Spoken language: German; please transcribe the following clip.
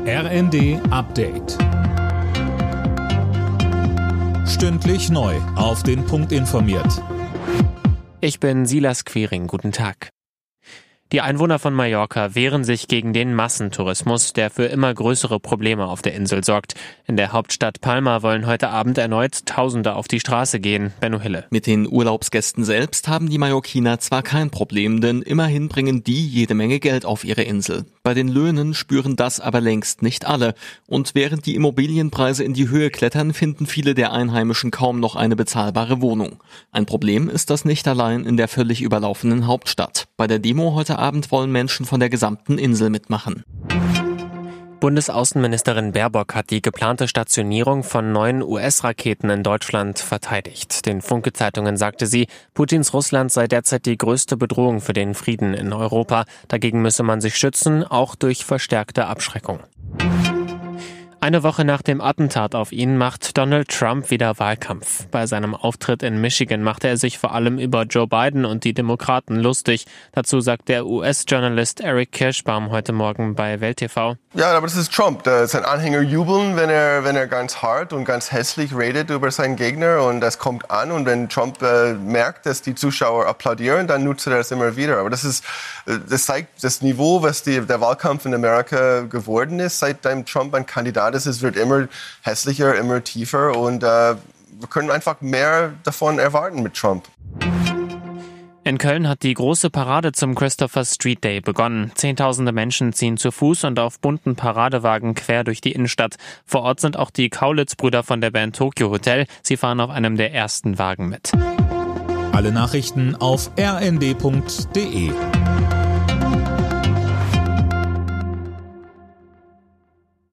RND Update. Stündlich neu auf den Punkt informiert. Ich bin Silas Quiring, guten Tag. Die Einwohner von Mallorca wehren sich gegen den Massentourismus, der für immer größere Probleme auf der Insel sorgt. In der Hauptstadt Palma wollen heute Abend erneut Tausende auf die Straße gehen. Benno Hille. Mit den Urlaubsgästen selbst haben die Mallorquiner zwar kein Problem, denn immerhin bringen die jede Menge Geld auf ihre Insel. Bei den Löhnen spüren das aber längst nicht alle. Und während die Immobilienpreise in die Höhe klettern, finden viele der Einheimischen kaum noch eine bezahlbare Wohnung. Ein Problem ist das nicht allein in der völlig überlaufenen Hauptstadt. Bei der Demo heute Abend wollen Menschen von der gesamten Insel mitmachen. Bundesaußenministerin Baerbock hat die geplante Stationierung von 9 US-Raketen in Deutschland verteidigt. Den Funke-Zeitungen sagte sie, Putins Russland sei derzeit die größte Bedrohung für den Frieden in Europa. Dagegen müsse man sich schützen, auch durch verstärkte Abschreckung. Eine Woche nach dem Attentat auf ihn macht Donald Trump wieder Wahlkampf. Bei seinem Auftritt in Michigan machte er sich vor allem über Joe Biden und die Demokraten lustig. Dazu sagt der US-Journalist Eric Kirschbaum heute Morgen bei Welt TV. Ja, aber das ist Trump. Sein Anhänger jubeln, wenn er ganz hart und ganz hässlich redet über seinen Gegner, und das kommt an. Und wenn Trump merkt, dass die Zuschauer applaudieren, dann nutzt er das immer wieder. Aber das zeigt das Niveau, was der Wahlkampf in Amerika geworden ist, seitdem Trump ein Kandidat ist. Es wird immer hässlicher, immer tiefer, und wir können einfach mehr davon erwarten mit Trump. In Köln hat die große Parade zum Christopher Street Day begonnen. Zehntausende Menschen ziehen zu Fuß und auf bunten Paradewagen quer durch die Innenstadt. Vor Ort sind auch die Kaulitz-Brüder von der Band Tokyo Hotel. Sie fahren auf einem der ersten Wagen mit. Alle Nachrichten auf rnd.de.